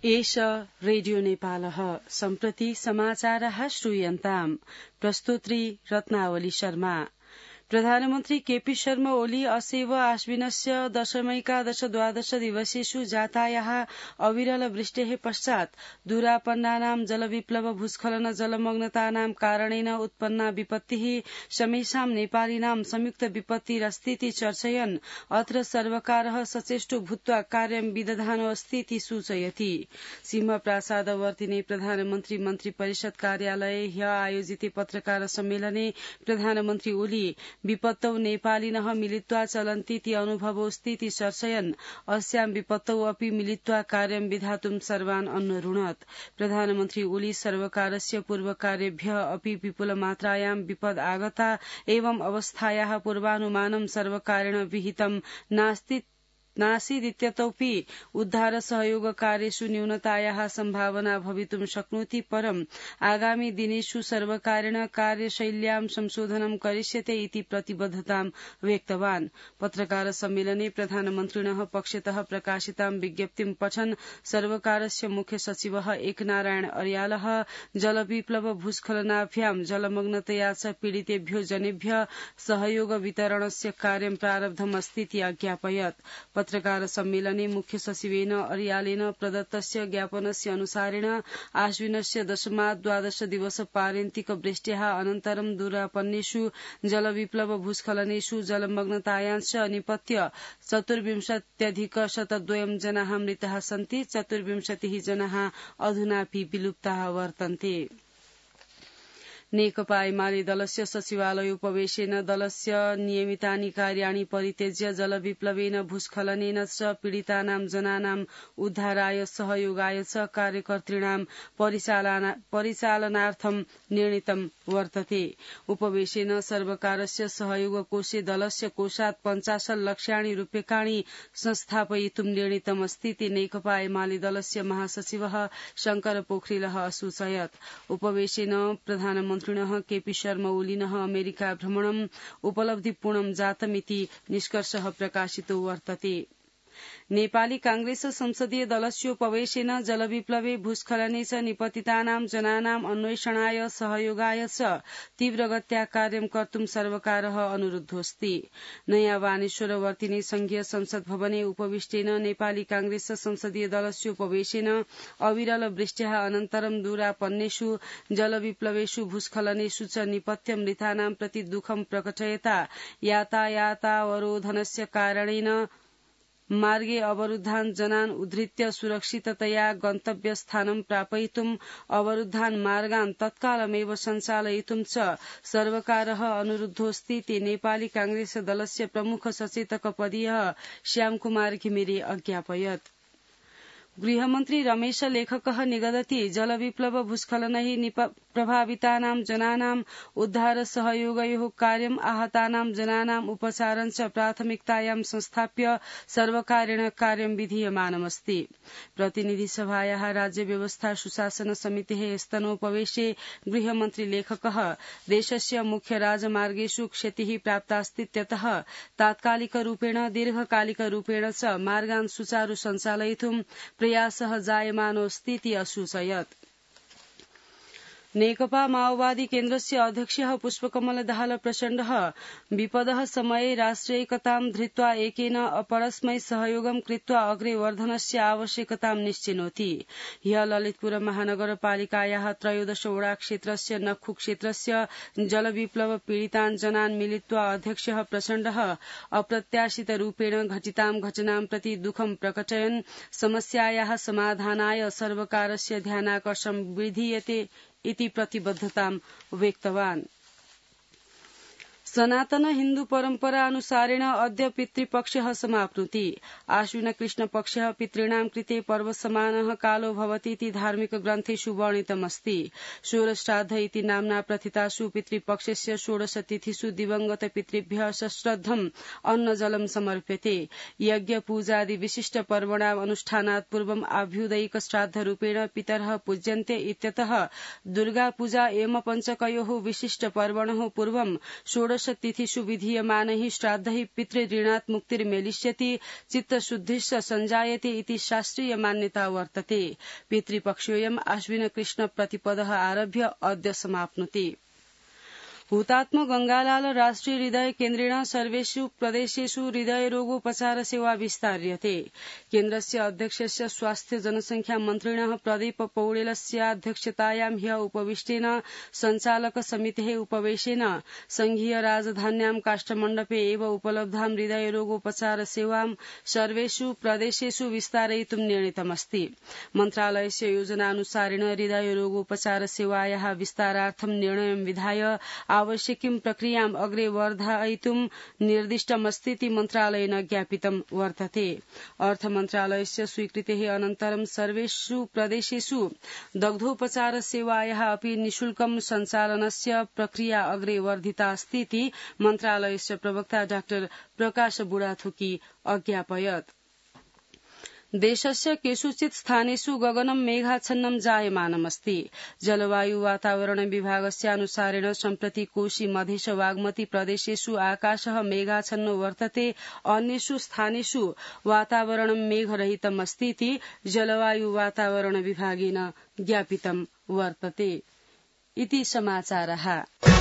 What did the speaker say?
एष रेडियो नेपालः सम्प्रति समाचारः श्रूयन्ताम् प्रस्तोत्री रत्नावली शर्मा। प्रधानमन्त्री केपी शर्मा ओली असेव आश्विनस्य दशमैकादश द्वादश दिवसेषु जातायाः अविरल वृष्टेः पश्चात् दूरापन्नानां जलविप्लव भूस्खलन जलमग्नतानां कारणेन उत्पन्ना विपत्तिः समेषां नेपालिनां संयुक्त विपत्तिरस्तीति चर्चयन् अत्र सर्वकारः सचेष्टो भूत्वा कार्यं विदधानोऽस्तीति सूचयति। सिंहप्रासादवर्तिने प्रधानमन्त्री मन्त्री परिषद कार्यालये ह्य आयोजिते पत्रकार सम्मेलने प्रधानमन्त्री ओली विपत्तौ नेपालिनः मिलित्वा चलन्तीति अनुभवोऽस्तीति चर्चयन् अस्यां विपत्तौ अपि मिलित्वा कार्यं विधातुं सर्वान् अनुरुणत्। प्रधानमन्त्री ओली सर्वकारस्य पूर्वकार्येभ्यः अपि विपुलमात्रायां विपद् आगता एवं अवस्थायाः पूर्वानुमानं सर्वकारेण विहितं नासीदित्यतोऽपि उद्धार सहयोग कार्येषु न्यूनतायाः सम्भावना भवितुं शक्नोति, परम् आगामी दिनेषु सर्वकारेण कार्यशैल्यां संशोधनं करिष्यते इति प्रतिबद्धतां व्यक्तवान्। पत्रकार सम्मेलने प्रधानमन्त्रिणः पक्षतः प्रकाशितां विज्ञप्तिं पठन् सर्वकारस्य मुख्य सचिवः एकनारायण अर्यालः जलविप्लव भूस्खलनाभ्यां जलमग्नतया च पीडितेभ्यो जनेभ्यः सहयोग वितरणस्य कार्यं प्रारब्धमस्तीति अज्ञापयत्। पत्रकार सम्मेलने मुख्य सचिवेन अर्यालेन प्रदत्तस्य ज्ञापनस्य अनुसारेण आश्विनस्य दशमात् द्वादश दिवस पारन्तिक वृष्ट्याः अनन्तरं दूरापन्नेषु जलविप्लव भूस्खलनेषु जलमग्नतायांश्च निपत्य 24,102 जनाः मृताः सन्ति। 24 जनाः अधुनापि विलुप्ताः वर्तन्ते। नेकपा एमाले दलस्य सचिवालय उपवेशेन दलस्य नियमितानि कार्याणि परित्यज्य जलविप्लवेन भूस्खलनेन च पीडितानां जनानां उद्धाराय सहयोगाय च कार्यकर्तॄणां परिचालनार्थं निर्णीतं वर्तते। उपवेशेन सर्वकारस्य सहयोगकोषे दलस्य कोषात् 50 लक्षाणि रूप्यकाणि संस्थापयितुं निर्णीतमस्तीति नेकपा एमाले दलस्य महासचिवः शंकर पोखरेलः असूचयत्। उपवेशेन प्रधानमन्त्रिणः केपी शर्मा ओलिनः अमेरिका भ्रमणम् उपलब्धिपूर्णं जातमिति निष्कर्षः प्रकाशितो वर्तते। नेपाली कांग्रेस संसदीय दलस्योपवेशेन जलविप्लवे भूस्खलने च निपतितानां जनानां अन्वेषणाय सहयोगाय च तीव्रगत्या कार्यं कर्तुं सर्वकारः अनुरुद्धोऽस्ति। नयाँ वानेश्वरवर्तिने संघीय संसद भवने उपविष्टेन नेपाली कांग्रेस संसदीय दलस्योपवेशेन अविरल वृष्ट्याः अनन्तरं दूरापन्नेषु जलविप्लवेषु भूस्खलनेषु च निपत्य मृतानां प्रति दुःखं प्रकटयता यातायातावरोधनस्य कारणेन मार्गे अवरुद्धान् जनान् उद्धृत्य सुरक्षिततया गन्तव्यस्थानं प्रापयितुम् अवरुद्धान् मार्गान् तत्कालमेव सञ्चालयितुं च सर्वकारः अनुरुद्धोऽस्तीति नेपाली कांग्रेस दलस्य प्रमुख सचेतकपदीयः श्यामकुमार घिमिरे अज्ञापयत्। गृहमन्त्री रमेश लेखकः निगदति जलविप्लव भूस्खलनैः प्रभावितानां जनानां उद्धार सहयोगयोः कार्यम् आहतानां जनानां उपचारं च प्राथमिकतायां संस्थाप्य सर्वकारेण कार्यं विधीयमानमस्ति। प्रतिनिधिसभायाः राज्य व्यवस्था सुशासन समितेः स्तनोपवेशे गृहमन्त्री लेखकः देशस्य मुख्य राजमार्गेषु क्षतिः प्राप्तास्तीत्यतः तात्कालिकरूपेण दीर्घकालिकरूपेण च मार्गान् सुचारू सञ्चालयितुं प्रयासः जायमानोऽस्तीति असूचयत्। नेकपा माओवादी केन्द्रस्य अध्यक्षः पुष्पकमल दाहाल प्रचण्डः विपदः समये राष्ट्रियैकतां धृत्वा एकेन अपरस्मै सहयोगं कृत्वा अग्रे वर्धनस्य आवश्यकतां निश्चिनोति। ह्यः ललितपुर महानगरपालिकायाः 13 वडा क्षेत्रस्य नक्खु क्षेत्रस्य जलविप्लव पीडितान् जनान् मिलित्वा अध्यक्षः प्रचण्डः अप्रत्याशितरूपेण घटितां घटनां प्रति दुःखं प्रकटयन् समस्यायाः समाधानाय सर्वकारस्य ध्यानाकर्षणं विधीयते इति प्रतिबद्धतां व्यक्तवान्। सनातन हिन्दू परम्परा अनुसारेण अद्य पितृपक्षः समाप्नोति। आश्विन कृष्ण पक्षः पितॄणां कृते पर्व समानः कालो भवतीति धार्मिक ग्रन्थेषु वर्णितमस्ति। षोडश्राद्ध इति नाम्ना प्रथितासु पितृपक्षस्य 16 तिथिषु दिवंगत पितृभ्यः सश्रद्धम् अन्नजलं समर्प्यते। यज्ञ पूजादि विशिष्ट पर्वणाम् अनुष्ठानात् पूर्वम् आभ्युदयिक श्राद्ध रूपेण पितरः पूज्यन्ते इत्यतः दुर्गा पूजा एवं पञ्चकयोः विशिष्ट पर्वणः पूर्वम् षोडश तिथिषु विधीयमानैः श्राद्धैः पितृऋणात् मुक्तिर्मेलिष्यति चित्तशुद्धिश्च सञ्जायते इति शास्त्रीय मान्यता वर्तते। पितृपक्षोऽयम् आश्विन कृष्ण प्रतिपदः आरभ्य अद्य समाप्नोति। हुतात्मा गंगालाल राष्ट्रिय हृदय केन्द्रेण सर्वेषु प्रदेशेषु हृदयरोगोपचार सेवा विस्तार्यते। केन्द्रस्य अध्यक्षस्य स्वास्थ्य जनसंख्या मन्त्रिणः प्रदीप पौडेलस्याध्यक्षतायां ह्यः उपविष्टेन सञ्चालक समितेः उपवेशेन संघीय राजधान्यां काष्ठमण्डपे एव उपलब्धां हृदयरोगोपचार सेवां सर्वेषु प्रदेशेषु विस्तारयितुं निर्णीतमस्ति। मन्त्रालयस्य योजनानुसारेण हृदयरोगोपचार सेवायाः विस्तारार्थं निर्णयं विधाय आवश्यकीं प्रक्रियाम् अग्रे वर्धयितुं निर्दिष्टमस्तीति मन्त्रालयेन ज्ञापितं वर्तते। अर्थमन्त्रालयस्य स्वीकृतेः अनन्तरं सर्वेषु प्रदेशेषु दग्धोपचार सेवायाः अपि निःशुल्कं सञ्चालनस्य प्रक्रिया अग्रे वर्धितास्तीति मन्त्रालयस्य प्रवक्ता डाक्टर प्रकाश बुढाथोकी अज्ञापयत्। देशस्य केषुचित् स्थानेषु गगनं मेघाच्छन्नं जायमानमस्ति। जलवायु वातावरण विभागस्यानुसारेण सम्प्रति कोशी मधेश बागमती प्रदेशेषु आकाशः मेघाच्छन्नो वर्तते। अन्येषु स्थानेषु वातावरणं मेघरहितमस्तीति जलवायु वातावरण विभागेन ज्ञापितं वर्तते। इति समाचारः।